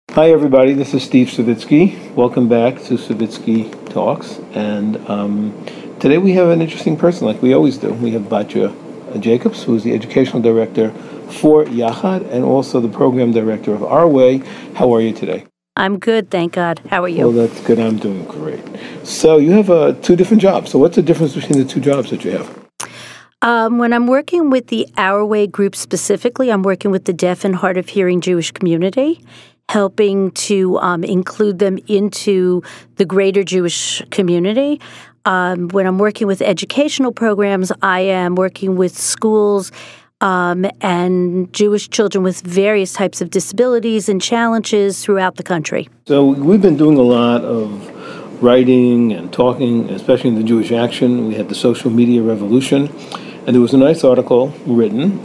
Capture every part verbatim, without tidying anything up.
Hi, everybody. This is Steve Savitsky. Welcome back to Savitsky Talks. And um, today we have an interesting person, like we always do. We have Batya Jacobs, who is the educational director for Yachad and also the program director of Our Way. How are you today? I'm good, thank God. How are you? Well, that's good. I'm doing great. So you have uh, two different jobs. So what's the difference between the two jobs that you have? Um, when I'm working with the Our Way group specifically, I'm working with the deaf and hard of hearing Jewish community, helping to um, include them into the greater Jewish community. Um, when I'm working with educational programs, I am working with schools um, and Jewish children with various types of disabilities and challenges throughout the country. So we've been doing a lot of writing and talking, especially in the Jewish Action. We had the social media revolution, and there was a nice article written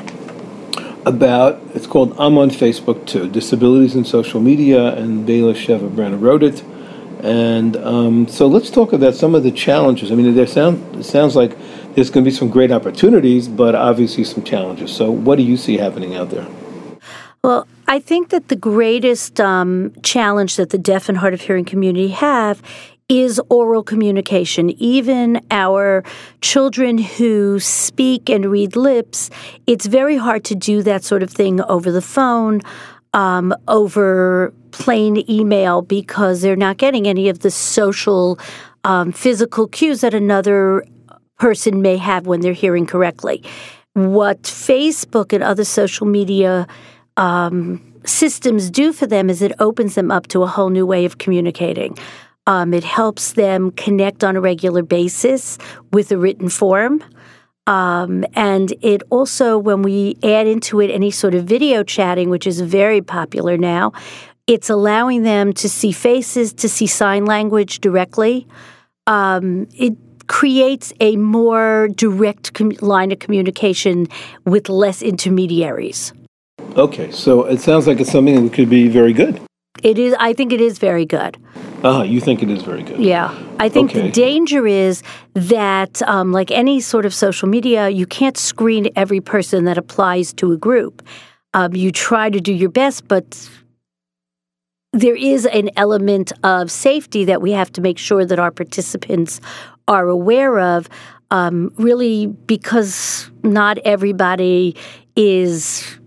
about, it's called I'm on Facebook Too, Disabilities in Social Media, and Bela Sheva Brenner wrote it. And um, so let's talk about some of the challenges. I mean, there sound, it sounds like there's going to be some great opportunities, but obviously some challenges. So what do you see happening out there? Well, I think that the greatest um, challenge that the deaf and hard of hearing community have is oral communication. Even our children who speak and read lips, it's very hard to do that sort of thing over the phone, um, over plain email, because they're not getting any of the social, um, physical cues that another person may have when they're hearing correctly. What Facebook and other social media um, systems do for them is it opens them up to a whole new way of communicating. Um, it helps them connect on a regular basis with a written form. Um, and it also, when we add into it any sort of video chatting, which is very popular now, it's allowing them to see faces, to see sign language directly. Um, it creates a more direct com- line of communication with less intermediaries. Okay, so it sounds like it's something that could be very good. It is. I think it is very good. Ah, you think it is very good. Yeah. I think okay. The danger is that, um, like any sort of social media, you can't screen every person that applies to a group. Um, you try to do your best, but there is an element of safety that we have to make sure that our participants are aware of, um, really because not everybody is...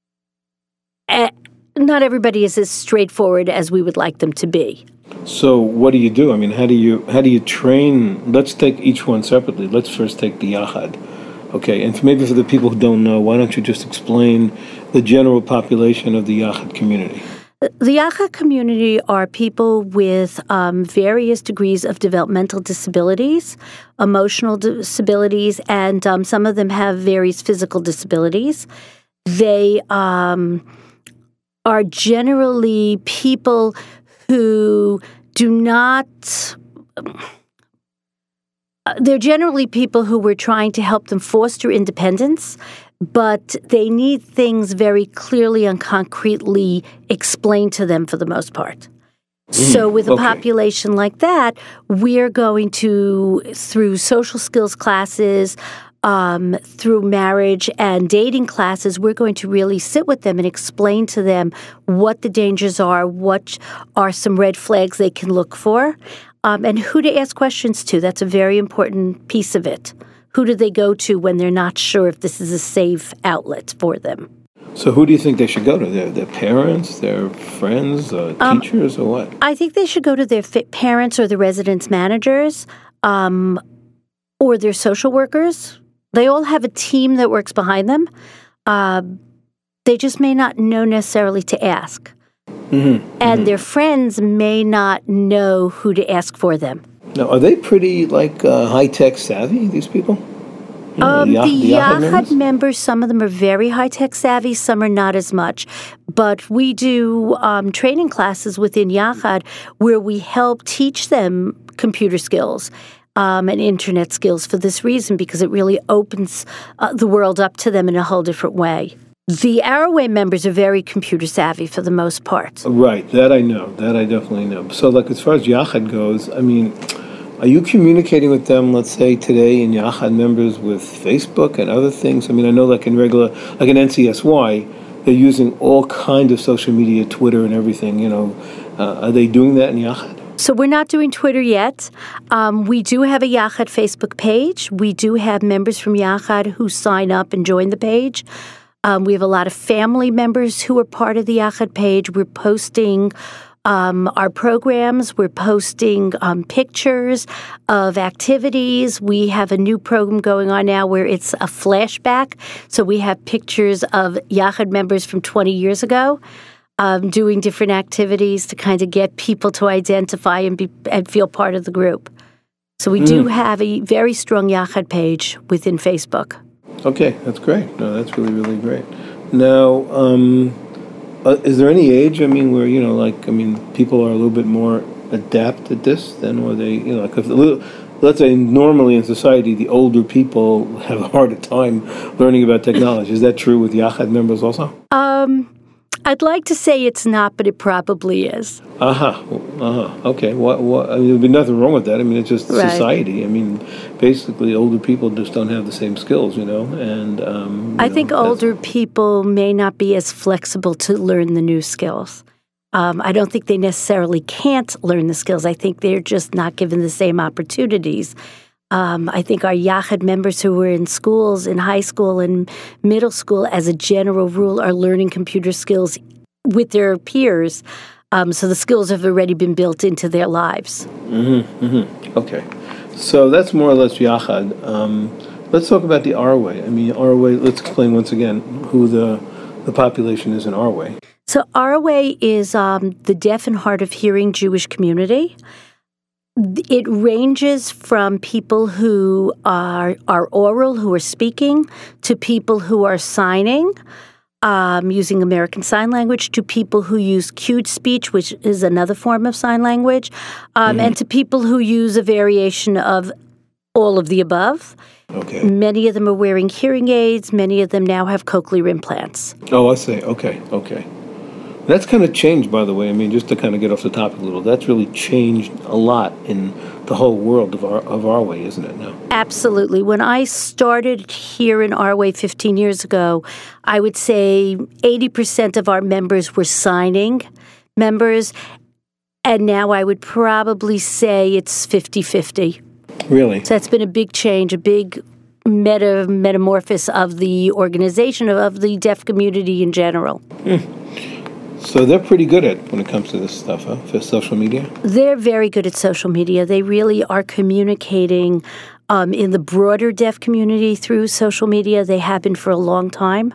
Uh, not everybody is as straightforward as we would like them to be. So what do you do? I mean, how do you how do you train? Let's take each one separately. Let's first take the Yachad. Okay, and maybe for the people who don't know, why don't you just explain the general population of the Yachad community? The Yachad community are people with um, various degrees of developmental disabilities, emotional disabilities, and um, some of them have various physical disabilities. They um, are generally people who do not, they're generally people who we're trying to help them foster independence, but they need things very clearly and concretely explained to them for the most part. Mm, so with a okay. population like that, we're going to, through social skills classes, Um, through marriage and dating classes, we're going to really sit with them and explain to them what the dangers are, what are some red flags they can look for, um, and who to ask questions to. That's a very important piece of it. Who do they go to when they're not sure if this is a safe outlet for them? So who do you think they should go to? Their, their parents, their friends, uh, teachers, um, or what? I think they should go to their fi- parents or the residence managers um, or their social workers. They all have a team that works behind them. Uh, they just may not know necessarily to ask. Mm-hmm, and mm-hmm. their friends may not know who to ask for them. Now, are they pretty, like, uh, high-tech savvy, these people? You know, um, the, the the Yachad Yachad members? members, some of them are very high-tech savvy, some are not as much. But we do um, training classes within Yachad where we help teach them computer skills. Um, and internet skills for this reason, because it really opens uh, the world up to them in a whole different way. The Our Way members are very computer savvy for the most part. Right, that I know. That I definitely know. So, like, as far as Yachad goes, I mean, are you communicating with them, let's say, today in Yachad members with Facebook and other things? I mean, I know, like, in regular, like in N C S Y, they're using all kinds of social media, Twitter and everything, you know. Uh, are they doing that in Yachad? So we're not doing Twitter yet. Um, we do have a Yachad Facebook page. We do have members from Yachad who sign up and join the page. Um, we have a lot of family members who are part of the Yachad page. We're posting um, our programs. We're posting um, pictures of activities. We have a new program going on now where it's a flashback. So we have pictures of Yachad members from twenty years ago. Um, doing different activities to kind of get people to identify and be and feel part of the group. So we mm. do have a very strong Yachad page within Facebook. Okay, that's great. No, that's really, really great. Now, um, uh, is there any age, I mean, where, you know, like, I mean, people are a little bit more adept at this than were they, you know, like, if the little, let's say normally in society, the older people have a harder time learning about technology. Is that true with Yachad members also? Um... I'd like to say it's not, but it probably is. Uh-huh. Uh-huh. Okay. What, what, I mean, there'd be nothing wrong with that. I mean, it's just right. society. I mean, basically, older people just don't have the same skills, you know, and... Um, you I know, think older people may not be as flexible to learn the new skills. Um, I don't think they necessarily can't learn the skills. I think they're just not given the same opportunities. Um, I think our Yachad members who were in schools, in high school and middle school, as a general rule, are learning computer skills with their peers. Um, so the skills have already been built into their lives. Mm-hmm, mm-hmm. Okay. So that's more or less Yachad. Um, let's talk about the Arway. I mean, Arway, let's explain once again who the, the population is in Arway. So Arway is um, the deaf and hard of hearing Jewish community. It ranges from people who are, are oral, who are speaking, to people who are signing, um, using American Sign Language, to people who use cued speech, which is another form of sign language, um, mm-hmm. and to people who use a variation of all of the above. Okay. Many of them are wearing hearing aids. Many of them now have cochlear implants. Oh, I see. Okay, okay. That's kind of changed, by the way. I mean, just to kind of get off the topic a little, that's really changed a lot in the whole world of our of Arway, isn't it, now? Absolutely. When I started here in Arway fifteen years ago, I would say eighty percent of our members were signing members, and now I would probably say it's fifty-fifty. Really? So that's been a big change, a big meta metamorphosis of the organization, of, of the deaf community in general. Mm. So they're pretty good at when it comes to this stuff, huh? For social media? They're very good at social media. They really are communicating um, in the broader deaf community through social media. They have been for a long time.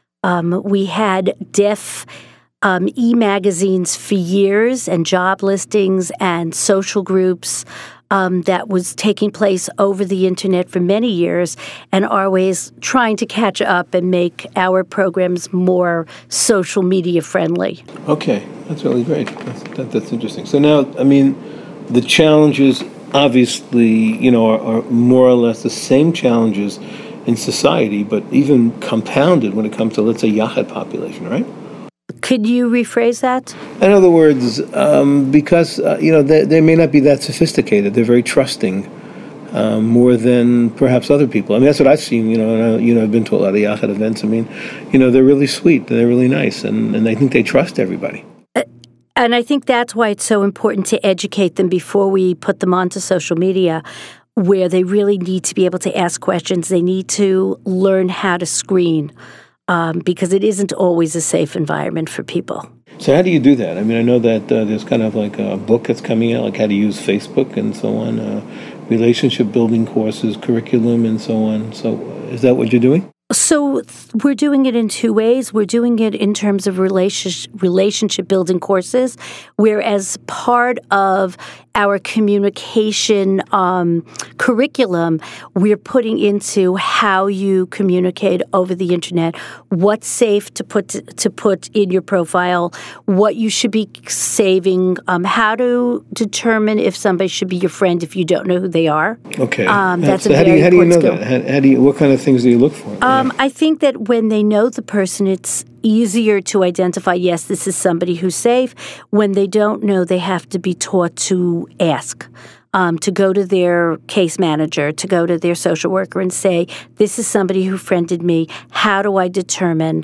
Um, we had deaf um, e-magazines for years, and job listings and social groups Um, that was taking place over the internet for many years, and Arway is trying to catch up and make our programs more social media friendly. Okay, that's really great. That's, that, that's interesting. So now, I mean, the challenges obviously, you know, are, are more or less the same challenges in society, but even compounded when it comes to, let's say, Yachad population, right? Could you rephrase that? In other words, um, because, uh, you know, they, they may not be that sophisticated. They're very trusting, um, more than perhaps other people. I mean, that's what I've seen, you know, and I, you know, I've been to a lot of Yachad events. I mean, you know, they're really sweet. They're really nice, and, and I think they trust everybody. Uh, and I think that's why it's so important to educate them before we put them onto social media, where they really need to be able to ask questions. They need to learn how to screen. Um, because it isn't always a safe environment for people. So how do you do that? I mean, I know that uh, there's kind of like a book that's coming out, like how to use Facebook and so on, uh, relationship building courses, curriculum, and so on. So is that what you're doing? So we're doing it in two ways. We're doing it in terms of relationship, relationship building courses, whereas part of our communication um, curriculum, we're putting into how you communicate over the internet, what's safe to put to, to put in your profile, what you should be saving, um, how to determine if somebody should be your friend if you don't know who they are. Okay, um, that's so a how very do you how do you know skill. that? How, how do you what kind of things do you look for? Um, yeah. I think that when they know the person, it's easier to identify, yes, this is somebody who's safe. When they don't know, they have to be taught to ask, um, to go to their case manager, to go to their social worker and say, this is somebody who friended me. How do I determine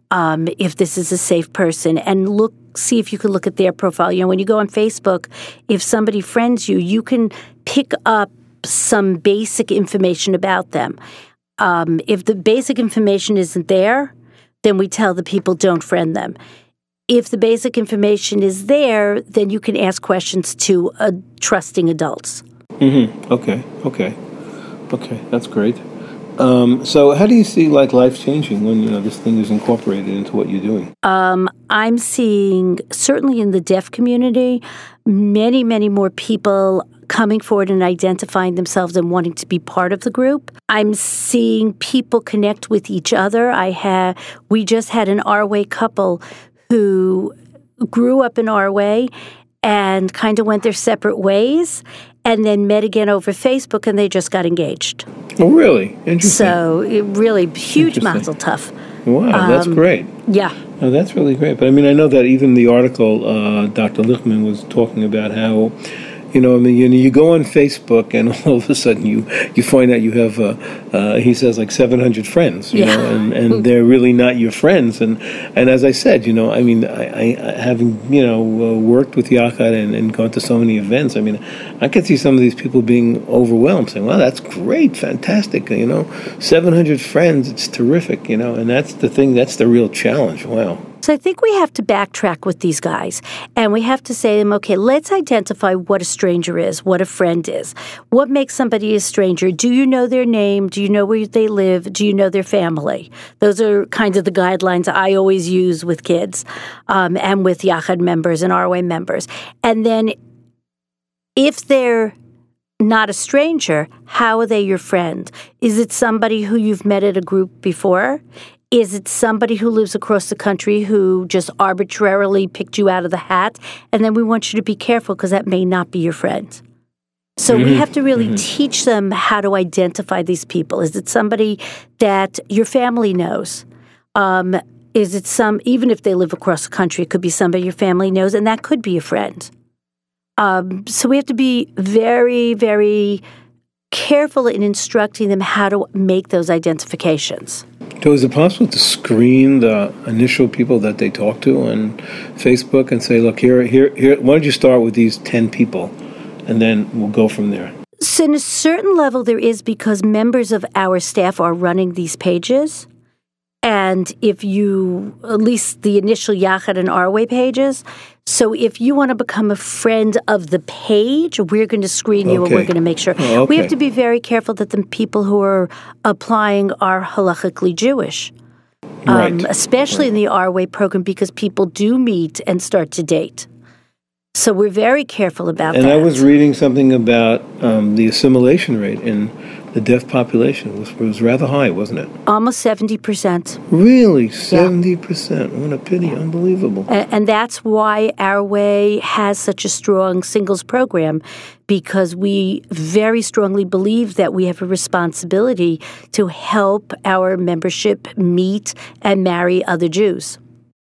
um, if this is a safe person, and look, see if you can look at their profile. You know, when you go on Facebook, if somebody friends you, you can pick up some basic information about them. Um, if the basic information isn't there, then we tell the people don't friend them. If the basic information is there, then you can ask questions to uh, trusting adults. Mm-hmm. Okay, okay, okay. That's great. Um, so how do you see like life changing when, you know, this thing is incorporated into what you're doing? Um, I'm seeing, certainly in the deaf community, many, many more people coming forward and identifying themselves and wanting to be part of the group. I'm seeing people connect with each other. I have, we just had an Our Way couple who grew up in Our Way and kind of went their separate ways, and then met again over Facebook, and they just got engaged. Oh, really? Interesting. So, it really, huge mazel tov. Wow, that's um, great. Yeah. Oh, that's really great. But, I mean, I know that even the article, uh, Doctor Lichtman was talking about how, you know, I mean, you, you go on Facebook and all of a sudden you, you find out you have, uh, uh, he says, like seven hundred friends, you yeah. know, and, and they're really not your friends. And, and as I said, you know, I mean, I, I having, you know, uh, worked with Yachad and, and gone to so many events, I mean, I could see some of these people being overwhelmed, saying, well, that's great, fantastic, you know, seven hundred friends, it's terrific, you know, and that's the thing, that's the real challenge. Wow. So I think we have to backtrack with these guys, and we have to say to them, okay, let's identify what a stranger is, what a friend is. What makes somebody a stranger? Do you know their name? Do you know where they live? Do you know their family? Those are kind of the guidelines I always use with kids um, and with Yachad members and Our Way members. And then if they're not a stranger, how are they your friend? Is it somebody who you've met at a group before? Is it somebody who lives across the country who just arbitrarily picked you out of the hat? And then we want you to be careful because that may not be your friend. So mm-hmm. we have to really mm-hmm. teach them how to identify these people. Is it somebody that your family knows? Um, is it some, even if they live across the country, it could be somebody your family knows, and that could be a friend. Um, so we have to be very, very careful in instructing them how to make those identifications. So is it possible to screen the initial people that they talk to on Facebook and say, look, here, here, here, why don't you start with these ten people, and then we'll go from there? So in a certain level there is, because members of our staff are running these pages. And if you, at least the initial Yachad and Our Way pages, so if you want to become a friend of the page, we're going to screen you okay. and we're going to make sure. Oh, okay. We have to be very careful that the people who are applying are halachically Jewish, right. um, especially right. in the Our Way program, because people do meet and start to date. So we're very careful about and that. And I was reading something about um, the assimilation rate in the deaf population was, was rather high, wasn't it? Almost seventy percent. Really? seventy percent. Yeah. What a pity. Unbelievable. And, and that's why Our Way has such a strong singles program, because we very strongly believe that we have a responsibility to help our membership meet and marry other Jews.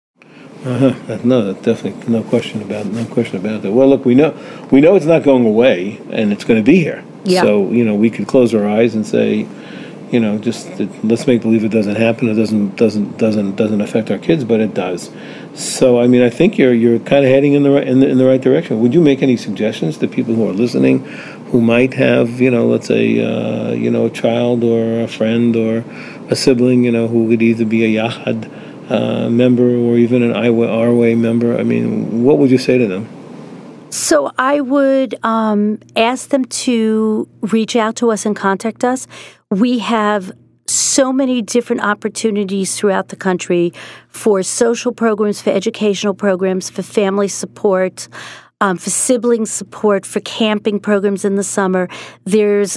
Uh-huh. No, definitely no question about it. No question about that. Well, look, we know we know it's not going away, and it's going to be here. Yeah. So, you know, we could close our eyes and say, you know, just let's make believe it doesn't happen. It doesn't doesn't doesn't doesn't affect our kids, but it does. So, I mean, I think you're you're kind of heading in the right in the, in the right direction. Would you make any suggestions to people who are listening, who might have, you know, let's say, uh, you know, a child or a friend or a sibling, you know, who would either be a Yachad uh, member or even an Our Way member? I mean, what would you say to them? So I would um, ask them to reach out to us and contact us. We have so many different opportunities throughout the country for social programs, for educational programs, for family support, um, for sibling support, for camping programs in the summer. There's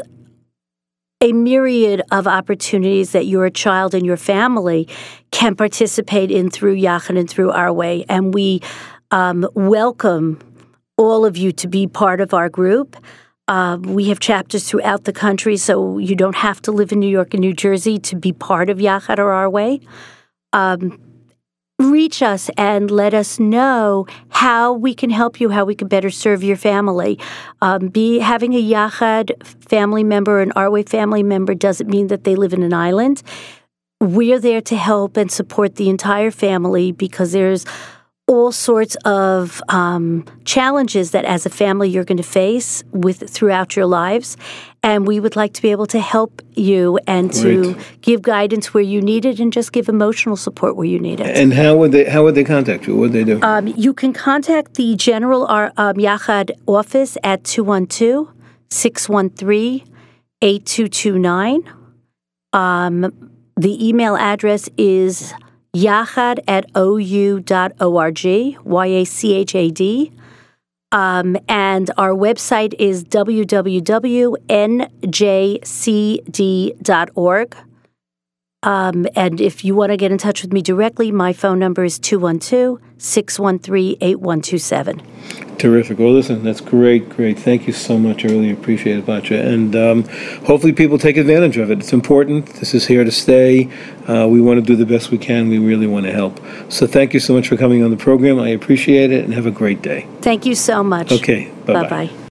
a myriad of opportunities that your child and your family can participate in through Yachad and through Our Way. And we um, welcome all of you to be part of our group. Uh, we have chapters throughout the country, so you don't have to live in New York and New Jersey to be part of Yachad or Our Way. Um, reach us and let us know how we can help you, how we can better serve your family. Um, be having a Yachad family member, an Our Way family member, doesn't mean that they live in an island. we're there to help and support the entire family because there's all sorts of um, challenges that as a family you're going to face with throughout your lives. And we would like to be able to help you and to Great. give guidance where you need it and just give emotional support where you need it. And how would they how would they contact you? What would they do? Um, you can contact the General um, Yachad office at two one two, six one three, eight two two nine. Um, the email address is yachad at o u dot org, Y A C H A D. Um, and our website is w w w dot n j c d dot org. Um, and if you want to get in touch with me directly, my phone number is two one two, six one three, eight one two seven. Terrific. Well, listen, that's great, great. Thank you so much. I really appreciate it, Batya. And um, hopefully people take advantage of it. It's important. This is here to stay. Uh, we want to do the best we can. We really want to help. So thank you so much for coming on the program. I appreciate it, and have a great day. Thank you so much. Okay. Bye-bye. Bye-bye.